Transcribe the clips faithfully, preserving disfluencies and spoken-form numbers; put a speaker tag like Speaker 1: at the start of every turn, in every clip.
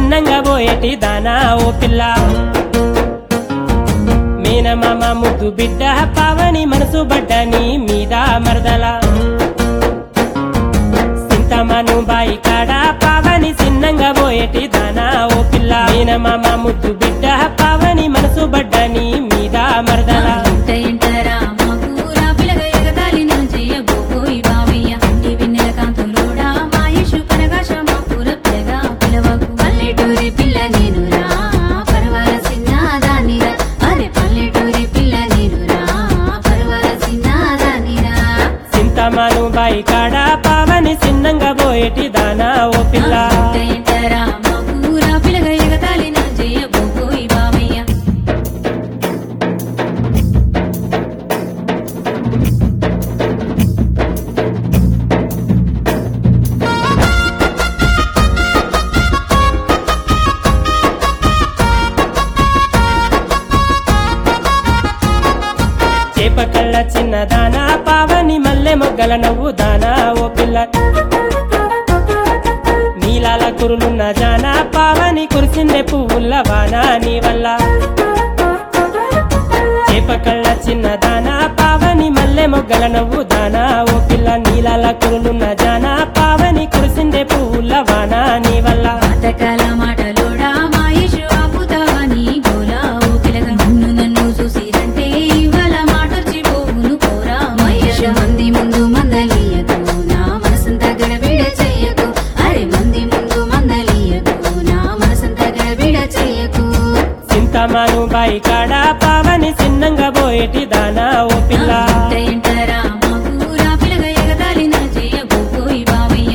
Speaker 1: సిన్నంగా పోయేటి దానా ఓ పిల్ల మీనమామ ముద్దు బిడ్డ పావని మనసు బడ్డని మీద మరదల సింతమను బాయి కాడ పావని సిన్నంగా పోయేటి దానా ఓ పిల్ల మీనమామ ముద్దు బిడ్డ పావని మనసు బడ్డని మీద మరదల సింతమను బాయి కాడ పావని సిన్నంగా పోయేటి దానా ఓ పిల్ల చేపకళ్ళ చిన్న దానా పావని మల్లె మొగ్గల నవ్వు దానా ఓ పిల్ల నీలాల కురులున్న జానా పావని కురిసిందే పువ్వుల వానా నీ వల్ల చేపకళ్ళ చిన్న దానా పావని మల్లె మొగ్గల నవ్వు దానా ఓ పిల్ల నీలాల కురులున్న జానా పావని కురిసిందే పువ్వుల వానా నీ వల్ల
Speaker 2: మాటలోడా మాయేషు ఆపుతావని గోలా ఓ పిల్లగా నన్ను నన్ను చూసిరంటే ఇవాళ మాటొచ్చి పోవును పోరా మహేషు మంది ముందు మందలియకు నా మనసంతా గడబిడ చెయ్యకు అరే మంది ముందు మందలియకు నా మనసంతా గడబిడ చెయ్యకు
Speaker 1: సింతమను బాయి కాడ పావని సిన్నంగా పోయేటి దానా ఓ పిల్ల
Speaker 2: ఎంటరా మాకూరా పిల్లగా ఎగతాళి నా చెయ్యబోయి బావయ్య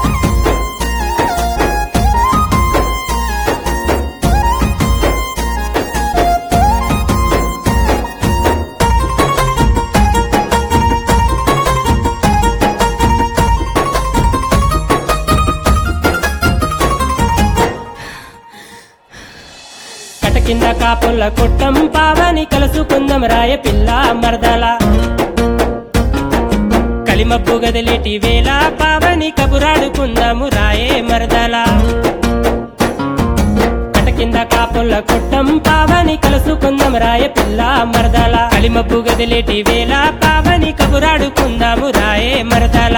Speaker 1: కింద కాపుల్ల కొట్టం పావని కలుసుకుందం రాయ పిల్ల మరదల కలిమబ్బు గదిలేటి వేళ పావని కబురాడుకుందాము రాయే మరదల కట కింద కాపుల్ల కొట్టం పావని కలుసుకుందం రాయ పిల్ల మరదల కలిమబ్బు గదిలేటి వేళ పావని కబురాడుకుందాము రాయే మరదల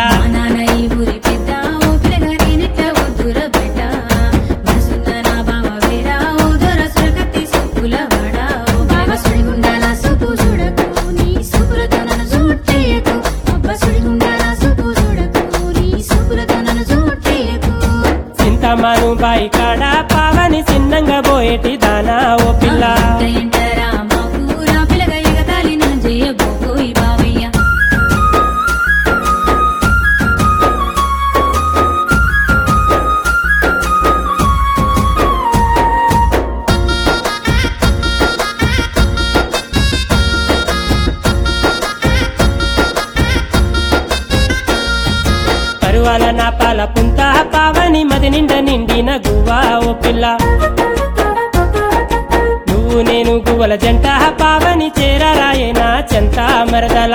Speaker 1: సింతమను బాయి కాడ పావని సిన్నంగా పోయేటి దానా ఓ పిల్ల పరువాల నా పాల పుంత పావని మది నిండ నిండిన గువ్వా ఓ పిల్ల నువ్వు నేను గువ్వల జంట పావని చేరారాయేనా చెంత మరదల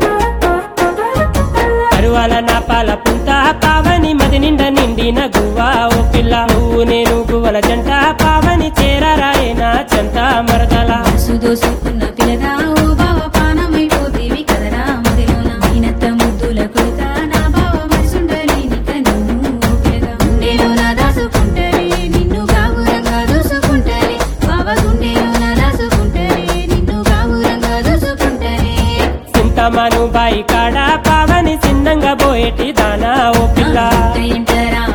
Speaker 1: పరువాల నా పాల పుంత పావని మది నిండ నిండిన గువ్వా ఓ పిల్ల నువ్వు నేను గువ్వల జంట పావని చేరారాయేనా చెంత మరదల
Speaker 2: సుదోసుకున్న పిల్లగా ఓ బావ పానమైపోతేవి కదరా మదిలోన ఈనత్త ముద్దుల కొడుక నా బావ మనసుండలి నిక నిన్ను ఓ పిల్లగా గుండెలోన దాసుకుంటలే నిన్ను గావురంగా దూసుకుంటలే బావ గుండెలోన దాసుకుంటలే నిన్ను గావురంగా దూసుకుంటలే
Speaker 1: సింతమను బాయి కాడ పావని సిన్నంగా పోయేటి దానా ఓ పిల్ల
Speaker 2: ఎంటరా